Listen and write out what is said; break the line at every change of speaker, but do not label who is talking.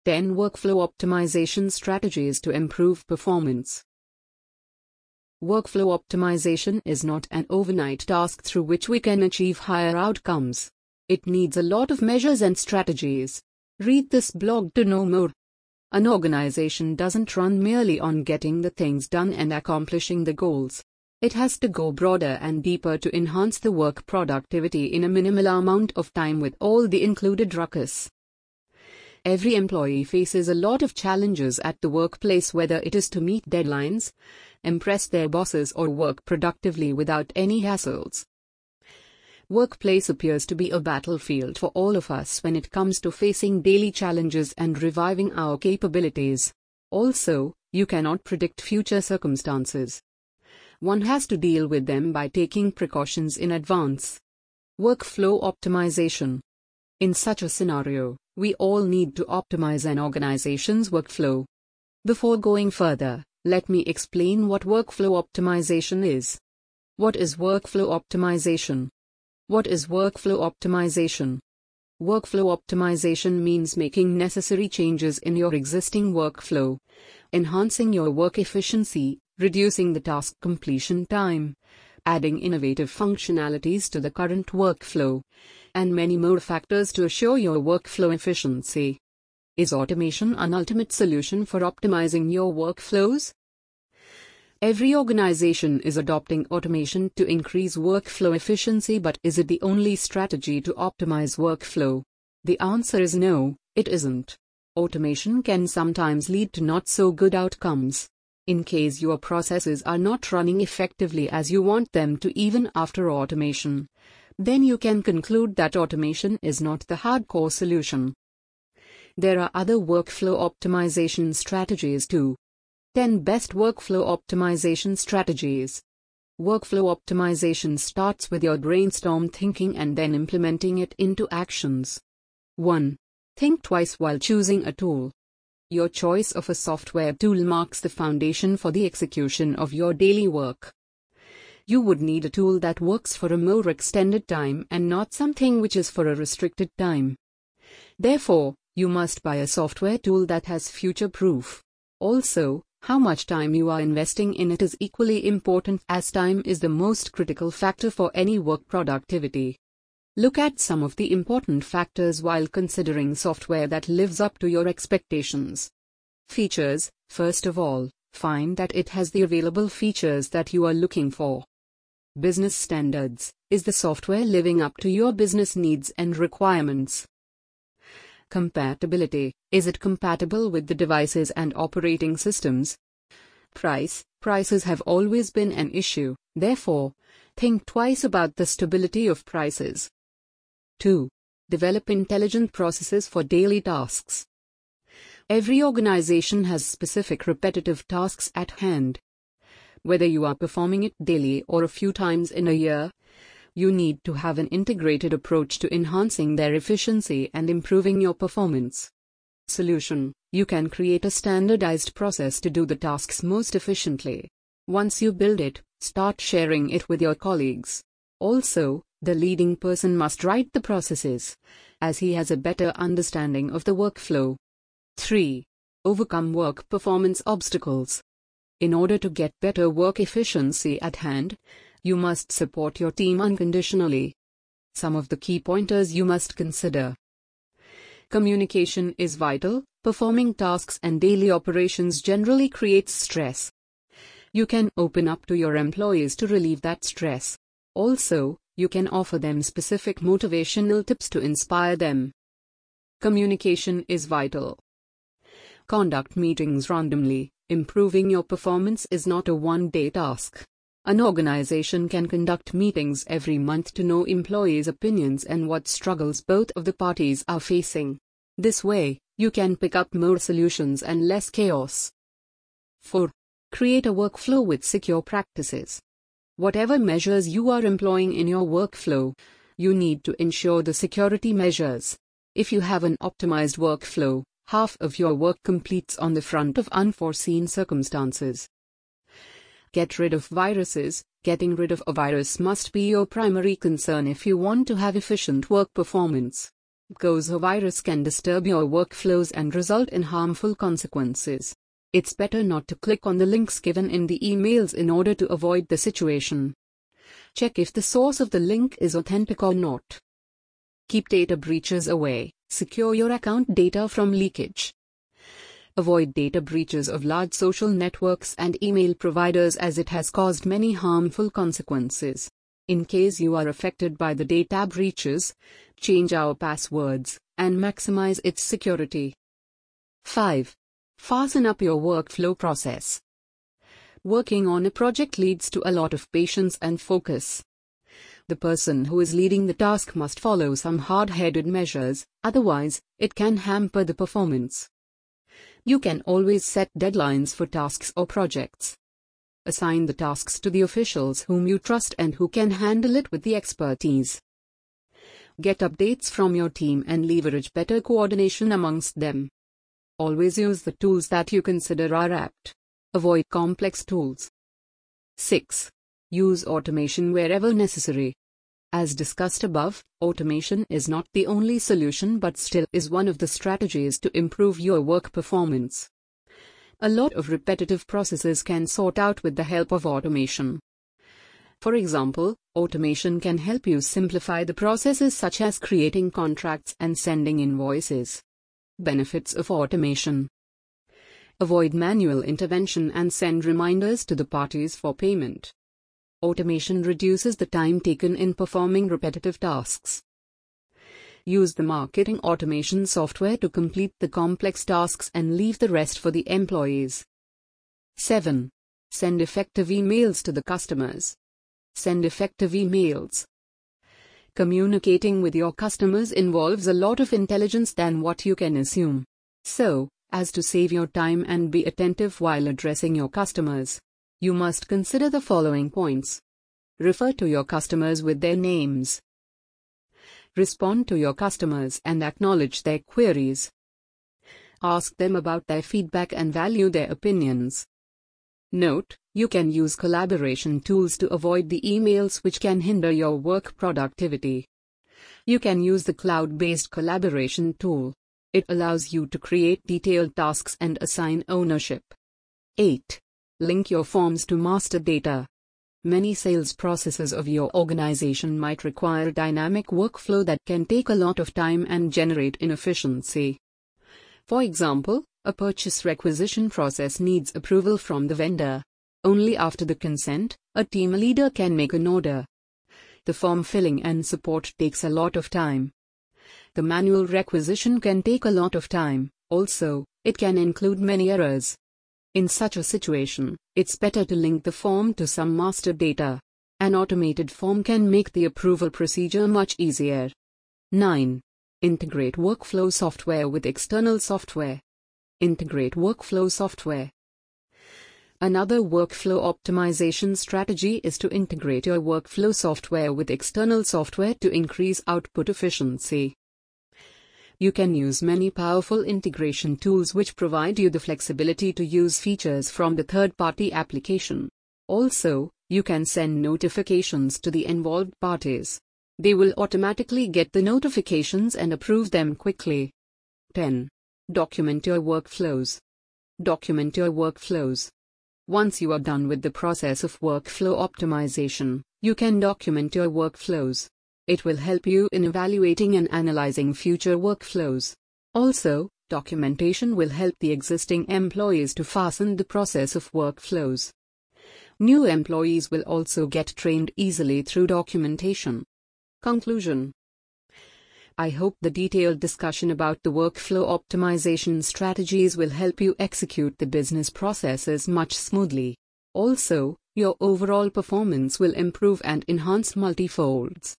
10 Workflow Optimization Strategies to Improve Performance. Workflow optimization is not an overnight task through which we can achieve higher outcomes. It needs a lot of measures and strategies. Read this blog to know more. An organization doesn't run merely on getting the things done and accomplishing the goals. It has to go broader and deeper to enhance the work productivity in a minimal amount of time with all the included ruckus. Every employee faces a lot of challenges at the workplace, whether it is to meet deadlines, impress their bosses, or work productively without any hassles. Workplace appears to be a battlefield for all of us when it comes to facing daily challenges and reviving our capabilities. Also, you cannot predict future circumstances. One has to deal with them by taking precautions in advance. Workflow optimization. In such a scenario, we all need to optimize an organization's workflow. Before going further, let me explain what workflow optimization is. What is workflow optimization? What is workflow optimization? Workflow optimization means making necessary changes in your existing workflow, enhancing your work efficiency, reducing the task completion time, adding innovative functionalities to the current workflow, and many more factors to assure your workflow efficiency. Is automation an ultimate solution for optimizing your workflows? Every organization is adopting automation to increase workflow efficiency, but is it the only strategy to optimize workflow? The answer is no, it isn't. Automation can sometimes lead to not so good outcomes. In case your processes are not running effectively as you want them to even after automation, then you can conclude that automation is not the hardcore solution. There are other workflow optimization strategies too. 10 Best Workflow Optimization Strategies. Workflow optimization starts with your brainstorm thinking and then implementing it into actions. 1. Think twice while choosing a tool. Your choice of a software tool marks the foundation for the execution of your daily work. You would need a tool that works for a more extended time and not something which is for a restricted time. Therefore, you must buy a software tool that has future-proof. Also, how much time you are investing in it is equally important, as time is the most critical factor for any work productivity. Look at some of the important factors while considering software that lives up to your expectations. Features. First of all, find that it has the available features that you are looking for. Business standards. Is the software living up to your business needs and requirements? Compatibility. Is it compatible with the devices and operating systems? Price. Prices have always been an issue, therefore, think twice about the stability of prices. 2. Develop intelligent processes for daily tasks. Every organization has specific repetitive tasks at hand. Whether you are performing it daily or a few times in a year, you need to have an integrated approach to enhancing their efficiency and improving your performance. Solution. You can create a standardized process to do the tasks most efficiently. Once you build it, start sharing it with your colleagues. Also, the leading person must write the processes, as he has a better understanding of the workflow. 3. Overcome work performance obstacles. In order to get better work efficiency at hand, you must support your team unconditionally. Some of the key pointers you must consider. Communication is vital. Performing tasks and daily operations generally creates stress. You can open up to your employees to relieve that stress. Also, you can offer them specific motivational tips to inspire them. Communication is vital. Conduct meetings randomly. Improving your performance is not a one-day task. An organization can conduct meetings every month to know employees' opinions and what struggles both of the parties are facing. This way, you can pick up more solutions and less chaos. 4. Create a workflow with secure practices. Whatever measures you are employing in your workflow, you need to ensure the security measures. If you have an optimized workflow, half of your work completes on the front of unforeseen circumstances. Get rid of viruses. Getting rid of a virus must be your primary concern if you want to have efficient work performance. because a virus can disturb your workflows and result in harmful consequences. It's better not to click on the links given in the emails in order to avoid the situation. Check if the source of the link is authentic or not. Keep data breaches away. Secure your account data from leakage. Avoid data breaches of large social networks and email providers, as it has caused many harmful consequences. In case you are affected by the data breaches, change our passwords and maximize its security. 5. Fasten up your workflow process. Working on a project leads to a lot of patience and focus. The person who is leading the task must follow some hard-headed measures, otherwise, it can hamper the performance. You can always set deadlines for tasks or projects. Assign the tasks to the officials whom you trust and who can handle it with the expertise. Get updates from your team and leverage better coordination amongst them. Always use the tools that you consider are apt. Avoid complex tools. 6. Use automation wherever necessary. As discussed above, automation is not the only solution but still is one of the strategies to improve your work performance. A lot of repetitive processes can sort out with the help of automation. For example, automation can help you simplify the processes such as creating contracts and sending invoices. Benefits of automation. Avoid manual intervention and send reminders to the parties for payment. Automation reduces the time taken in performing repetitive tasks. Use the marketing automation software to complete the complex tasks and leave the rest for the employees. 7. Send effective emails to the customers. Send effective emails. Communicating with your customers involves a lot of intelligence than what you can assume. So, as to save your time and be attentive while addressing your customers, you must consider the following points. Refer to your customers with their names. Respond to your customers and acknowledge their queries. Ask them about their feedback and value their opinions. Note, you can use collaboration tools to avoid the emails which can hinder your work productivity. You can use the cloud-based collaboration tool. It allows you to create detailed tasks and assign ownership. 8. Link your forms to master data. Many sales processes of your organization might require a dynamic workflow that can take a lot of time and generate inefficiency. For example, a purchase requisition process needs approval from the vendor. Only after the consent, a team leader can make an order. The form filling and support takes a lot of time. The manual requisition can take a lot of time. Also, it can include many errors. In such a situation, it's better to link the form to some master data. An automated form can make the approval procedure much easier. 9. Integrate workflow software with external software. Integrate workflow software. Another workflow optimization strategy is to integrate your workflow software with external software to increase output efficiency. You can use many powerful integration tools which provide you the flexibility to use features from the third-party application. Also, you can send notifications to the involved parties. They will automatically get the notifications and approve them quickly. 10. Document your workflows. Document your workflows. Once you are done with the process of workflow optimization, you can document your workflows. It will help you in evaluating and analyzing future workflows. Also, documentation will help the existing employees to fasten the process of workflows. New employees will also get trained easily through documentation. Conclusion. I hope the detailed discussion about the workflow optimization strategies will help you execute the business processes much smoothly. Also, your overall performance will improve and enhance multifolds.